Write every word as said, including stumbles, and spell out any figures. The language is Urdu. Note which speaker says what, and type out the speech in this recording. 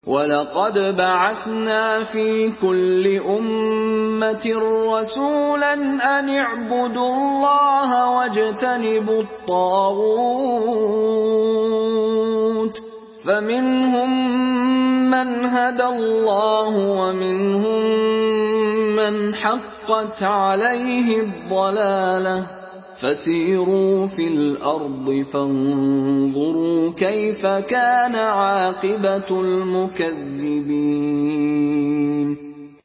Speaker 1: وَلَقَدْ بَعَثْنَا فِي كُلِّ أُمَّةٍ رَّسُولًا أَنِ اعْبُدُوا اللَّهَ وَاجْتَنِبُوا الطَّاغُوتَ فَمِنْهُم مَّنْ هَدَى اللَّهُ وَمِنْهُم مَّنْ حَقَّتْ عَلَيْهِ الضَّلَالَةُ فَسِيرُوا فِي الْأَرْضِ فَانظُرُوا كَيْفَ كَانَ عَاقِبَةُ الْمُكَذِّبِينَ